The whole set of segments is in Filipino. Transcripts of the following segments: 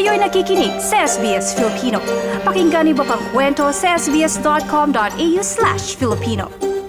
Kayo'y nakikinig sa SBS Filipino. Pakinggan niyo pa ang kwento sa sbs.com.au/Filipino.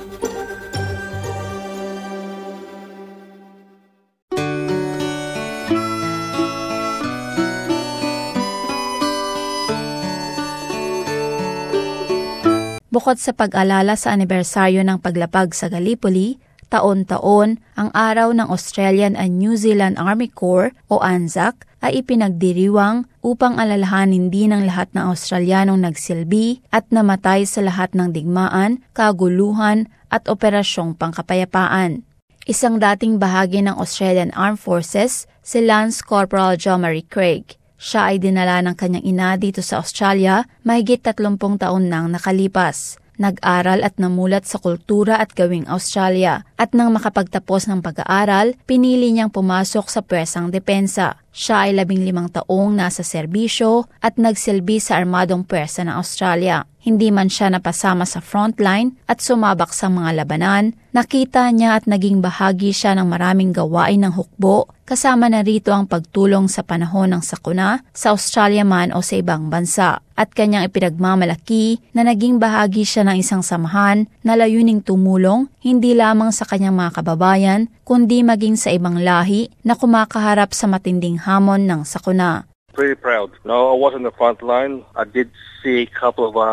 Bukod sa pag-alala sa anibersaryo ng paglapag sa Gallipoli, taon-taon ang araw ng Australian and New Zealand Army Corps o ANZAC ay ipinagdiriwang upang alalahanin din ng lahat ng Australianong nagsilbi at namatay sa lahat ng digmaan, kaguluhan at operasyong pangkapayapaan. Isang dating bahagi ng Australian Armed Forces, si Lance Corporal Jean-Marie Craig. Siya ay dinala ng kanyang ina dito sa Australia mahigit 30 taon nang nakalipas. Nag-aral at namulat sa kultura at gawing Australia. At nang makapagtapos ng pag-aaral, pinili niyang pumasok sa pwersang depensa. Siya ay 15 taong nasa serbisyo at nagsilbi sa armadong pwersa ng Australia. Hindi man siya napasama sa frontline at sumabak sa mga labanan, nakita niya at naging bahagi siya ng maraming gawain ng hukbo, kasama na rito ang pagtulong sa panahon ng sakuna sa Australia man o sa ibang bansa. At kanyang ipinagmamalaki na naging bahagi siya ng isang samahan na layuning tumulong hindi lamang sa kanyang mga kababayan, kundi maging sa ibang lahi na kumakaharap sa matinding hamon ng sakuna. Pretty proud. No, I was on the front line. I did see a couple of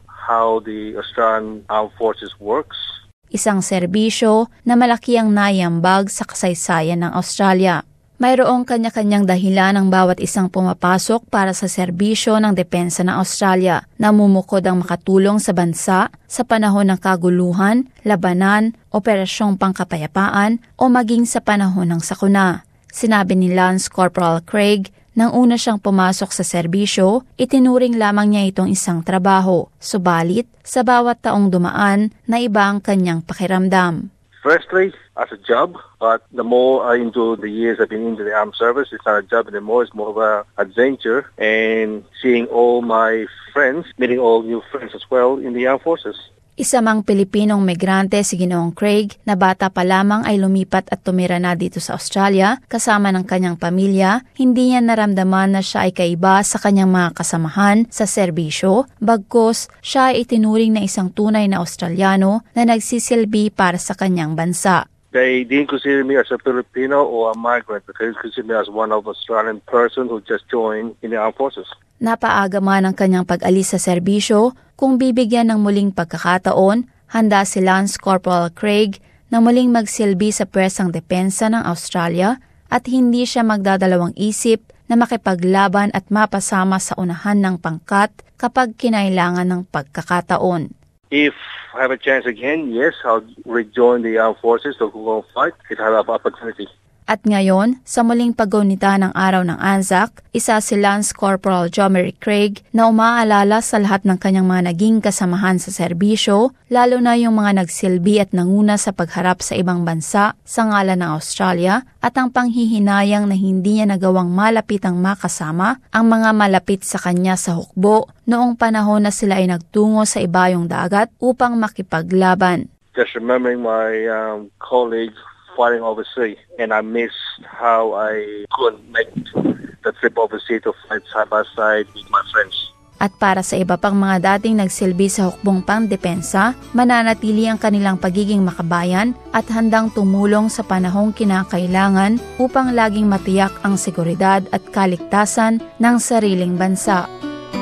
how the Australian Armed Forces works. Isang serbisyo na malaki ang naiambag sa kasaysayan ng Australia. Mayroong kanya-kanyang dahilan ang bawat isang pumapasok para sa serbisyo ng depensa ng Australia. Namumukod ang makatulong sa bansa sa panahon ng kaguluhan, labanan, operasyong pangkapayapaan o maging sa panahon ng sakuna. Sinabi ni Lance Corporal Craig, nang una siyang pumasok sa serbisyo, itinuring lamang niya itong isang trabaho. Subalit, sa bawat taong dumaan, na iba ang kanyang pakiramdam. Firstly, as a job, but the more I into the years I've been into the armed service, it's not a job anymore, it's more of an adventure, and seeing all my friends, meeting all new friends as well in the armed forces. Isa mang Pilipinong migrante si Ginoong Craig na bata pa lamang ay lumipat at tumira na dito sa Australia kasama ng kanyang pamilya, hindi niya naramdaman na siya ay kaiba sa kanyang mga kasamahan sa serbisyo, bagkus siya ay itinuring na isang tunay na Australiano na nagsisilbi para sa kanyang bansa. They didn't consider me as a Filipino or a migrant, but they considered me as one of Australian person who just joined in the armed forces. Napaaga man ang kanyang pag-alis sa serbisyo, kung bibigyan ng muling pagkakataon, handa si Lance Corporal Craig na muling magsilbi sa pwersang depensa ng Australia at hindi siya magdadalawang isip na makipaglaban at mapasama sa unahan ng pangkat kapag kinailangan ng pagkakataon. If I have a chance again, yes, I'll rejoin the armed forces to go fight. It has an opportunity. At ngayon, sa muling paggunita ng araw ng ANZAC, isa si Lance Corporal Jean-Marie Craig na umaalala sa lahat ng kanyang mga naging kasamahan sa serbisyo, lalo na yung mga nagsilbi at nanguna sa pagharap sa ibang bansa sa ngalan ng Australia at ang panghihinayang na hindi niya nagawang malapitang makasama ang mga malapit sa kanya sa hukbo noong panahon na sila ay nagtungo sa ibayong dagat upang makipaglaban. Just remembering my colleagues fighting overseas, and I missed how I couldn't make the trip overseas to fight side by side with my friends. At para sa iba pang mga dating nagsilbi sa hukbong pangdepensa, mananatili ang kanilang pagiging makabayan at handang tumulong sa panahong kinakailangan upang laging matiyak ang seguridad at kaligtasan ng sariling bansa.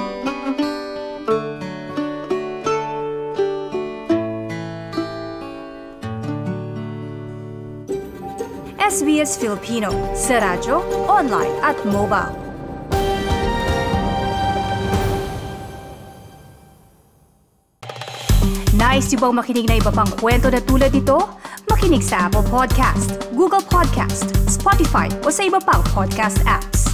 SBS Filipino sa radyo, online at mobile. Nice niyo bang makinig na iba pang kwento na tulad ito? Makinig sa Apple Podcast, Google Podcast, Spotify o sa iba pang podcast apps.